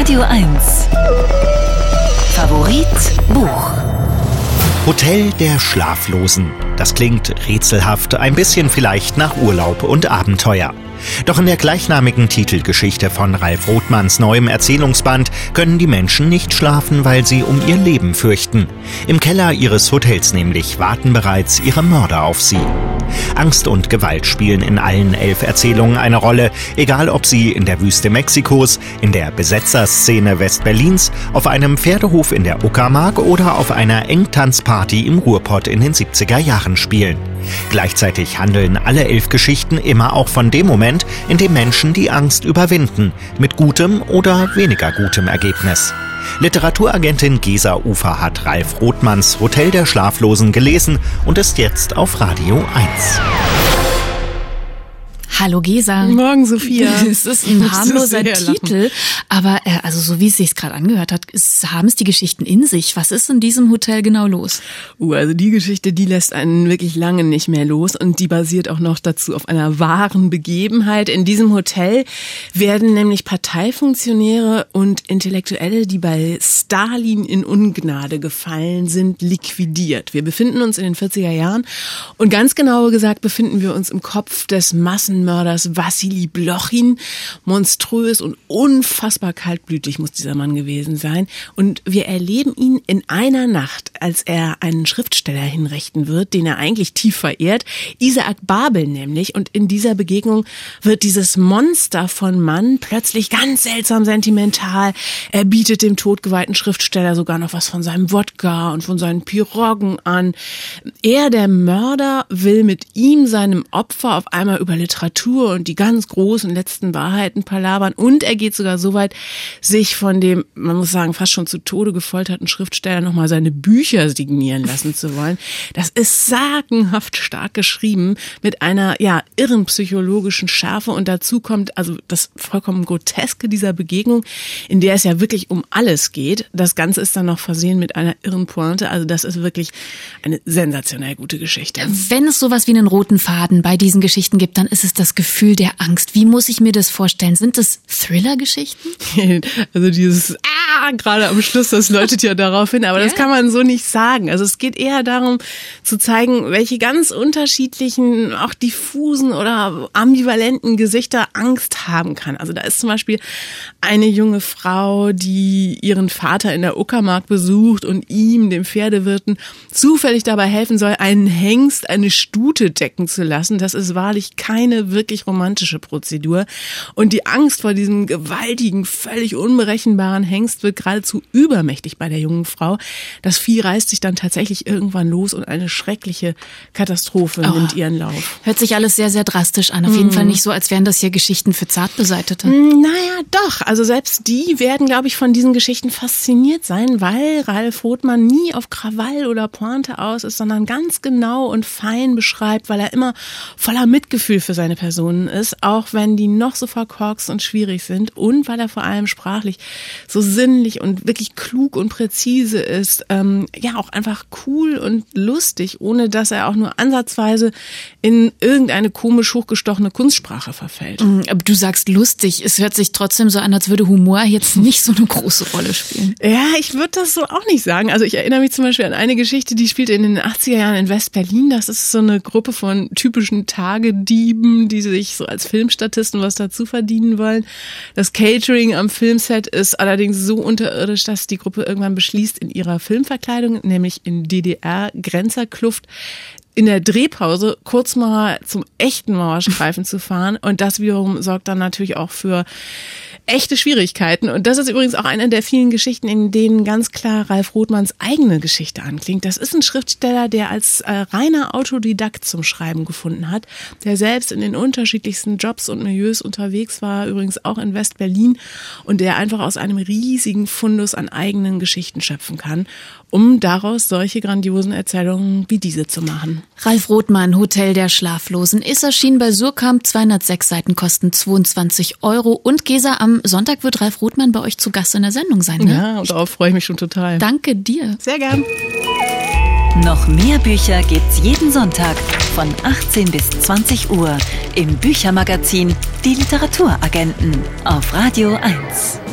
Radio 1. Favorit Buch. Hotel der Schlaflosen. Das klingt rätselhaft, ein bisschen vielleicht nach Urlaub und Abenteuer. Doch in der gleichnamigen Titelgeschichte von Ralf Rothmans neuem Erzählungsband können die Menschen nicht schlafen, weil sie um ihr Leben fürchten. Im Keller ihres Hotels nämlich warten bereits ihre Mörder auf sie. Angst und Gewalt spielen in allen 11 Erzählungen eine Rolle, egal ob sie in der Wüste Mexikos, in der Besetzerszene Westberlins, auf einem Pferdehof in der Uckermark oder auf einer Engtanzparty im Ruhrpott in den 70er Jahren spielen. Gleichzeitig handeln alle 11 Geschichten immer auch von dem Moment, in dem Menschen die Angst überwinden, mit gutem oder weniger gutem Ergebnis. Literaturagentin Gesa Ufer hat Ralf Rothmans Hotel der Schlaflosen gelesen und ist jetzt auf Radio 1. Hallo Gesa. Morgen, Sophia. Es ist ein harmloser Titel, aber also so wie es sich gerade angehört hat, haben es die Geschichten in sich. Was ist in diesem Hotel genau los? Also die Geschichte, die lässt einen wirklich lange nicht mehr los und die basiert auch noch dazu auf einer wahren Begebenheit. In diesem Hotel werden nämlich Parteifunktionäre und Intellektuelle, die bei Stalin in Ungnade gefallen sind, liquidiert. Wir befinden uns in den 40er Jahren und ganz genau gesagt befinden wir uns im Kopf des Massenmörders Wassili Blochin. Monströs und unfassbar kaltblütig muss dieser Mann gewesen sein. Und wir erleben ihn in einer Nacht, als er einen Schriftsteller hinrichten wird, den er eigentlich tief verehrt, Isaac Babel nämlich. Und in dieser Begegnung wird dieses Monster von Mann plötzlich ganz seltsam sentimental. Er bietet dem totgeweihten Schriftsteller sogar noch was von seinem Wodka und von seinen Piroggen an. Er, der Mörder, will mit ihm, seinem Opfer, auf einmal über Literatur und die ganz großen letzten Wahrheiten palabern und er geht sogar so weit, sich von dem, man muss sagen, fast schon zu Tode gefolterten Schriftsteller nochmal seine Bücher signieren lassen zu wollen. Das ist sagenhaft stark geschrieben mit einer, irren psychologischen Schärfe und dazu kommt also das vollkommen Groteske dieser Begegnung, in der es ja wirklich um alles geht. Das Ganze ist dann noch versehen mit einer irren Pointe, also das ist wirklich eine sensationell gute Geschichte. Wenn es sowas wie einen roten Faden bei diesen Geschichten gibt, dann ist es das Gefühl der Angst. Wie muss ich mir das vorstellen? Sind das Thriller-Geschichten? Also dieses gerade am Schluss, das läutet ja darauf hin, aber das kann man so nicht sagen. Also es geht eher darum zu zeigen, welche ganz unterschiedlichen, auch diffusen oder ambivalenten Gesichter Angst haben kann. Also da ist zum Beispiel eine junge Frau, die ihren Vater in der Uckermark besucht und ihm, dem Pferdewirten, zufällig dabei helfen soll, einen Hengst, eine Stute decken zu lassen. Das ist wahrlich keine wirklich romantische Prozedur. Und die Angst vor diesem gewaltigen, völlig unberechenbaren Hengst wird geradezu übermächtig bei der jungen Frau. Das Vieh reißt sich dann tatsächlich irgendwann los und eine schreckliche Katastrophe nimmt ihren Lauf. Hört sich alles sehr, sehr drastisch an. Auf jeden Fall nicht so, als wären das hier Geschichten für Zartbeseitete. Naja, doch. Also selbst die werden, glaube ich, von diesen Geschichten fasziniert sein, weil Ralf Rothman nie auf Krawall oder Pointe aus ist, sondern ganz genau und fein beschreibt, weil er immer voller Mitgefühl für seine Personen ist, auch wenn die noch so verkorkst und schwierig sind und weil er vor allem sprachlich so sinnlich und wirklich klug und präzise ist, auch einfach cool und lustig, ohne dass er auch nur ansatzweise in irgendeine komisch hochgestochene Kunstsprache verfällt. Aber du sagst lustig, es hört sich trotzdem so an, als würde Humor jetzt nicht so eine große Rolle spielen. Ja, ich würde das so auch nicht sagen. Also ich erinnere mich zum Beispiel an eine Geschichte, die spielt in den 80er Jahren in West-Berlin. Das ist so eine Gruppe von typischen Tagedieben, die sich so als Filmstatisten was dazu verdienen wollen. Das Catering am Filmset ist allerdings so unterirdisch, dass die Gruppe irgendwann beschließt, in ihrer Filmverkleidung, nämlich in DDR-Grenzerkluft, in der Drehpause kurz mal zum echten Mauerstreifen zu fahren. Und das wiederum sorgt dann natürlich auch für echte Schwierigkeiten. Und das ist übrigens auch eine der vielen Geschichten, in denen ganz klar Ralf Rothmans eigene Geschichte anklingt. Das ist ein Schriftsteller, der als reiner Autodidakt zum Schreiben gefunden hat, der selbst in den unterschiedlichsten Jobs und Milieus unterwegs war, übrigens auch in West-Berlin, und der einfach aus einem riesigen Fundus an eigenen Geschichten schöpfen kann, um daraus solche grandiosen Erzählungen wie diese zu machen. Ralf Rothman, Hotel der Schlaflosen, ist erschienen bei Surkamp, 206 Seiten kosten 22 €. Und Gesa, am Sonntag wird Ralf Rothman bei euch zu Gast in der Sendung sein, ne? Ja, und darauf freue ich mich schon total. Danke dir. Sehr gern. Noch mehr Bücher gibt's jeden Sonntag von 18 bis 20 Uhr im Büchermagazin Die Literaturagenten auf Radio 1.